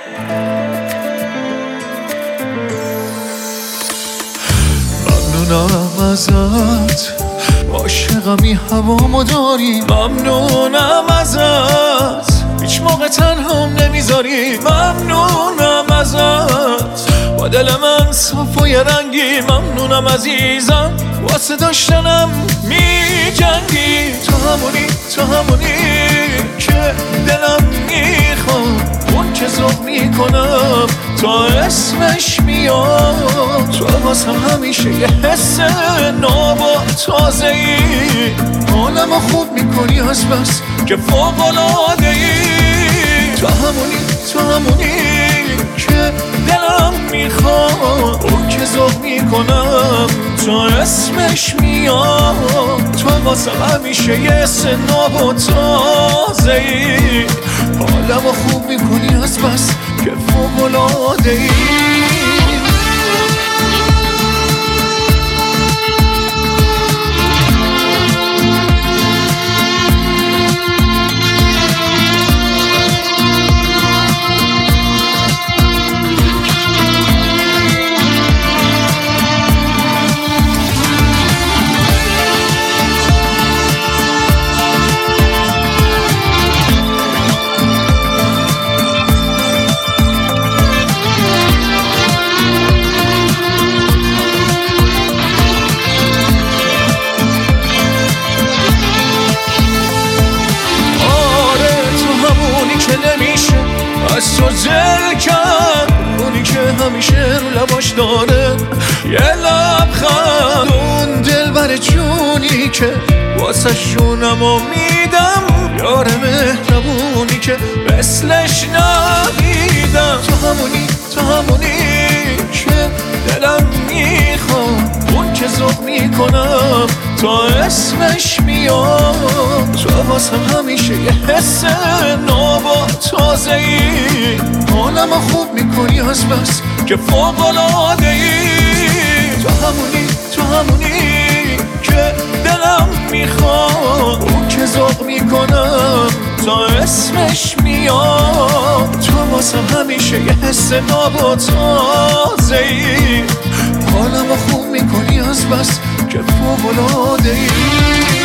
ممنونم ازت، عاشقمی هوامو داری. ممنونم ازت، هیچ موقع تنهام نمیذاری. ممنونم ازت، با دل من صاف و یه رنگی. ممنونم عزیزم، واسه داشتنم میجنگی. تو همونی که دلم میخواد، اون که ذوق میکنم تا اسمش میاد. تو واسه همیشه یه حس ناب و تازه‌ای. حالمو خوب میکنی از بس که فوق‌العاده‌ای. تو همونی که دلم میخواد، اون که ذوق میکنم تا اسمش میاد. تو واسه همیشه یه حس ناب و تازه‌ای. حالمو خوب میکنی از بس که فوق‌العاده‌ای. از تو دل کرد، اونی که همیشه رو لباش داره یه لبخند. اون دلبر جونی که واسه شونمو میدم، یار مهربونی که مثلش ندیدم. تو همونی که دلم میخواد، اون که ذوق میکنم تا اسمش میاد. تو واسه همیشه یه حس ناب و تازه‌ای. حالمو خوب میکنی از بس که فوق‌العاده‌ای. تو همونی که دلم میخواد، اون که ذوق میکنم تا اسمش میاد. تو واسه همیشه یه حس ناب و تازه‌ای. حالمو خوب میکنی از بس که فوق‌العاده‌ای.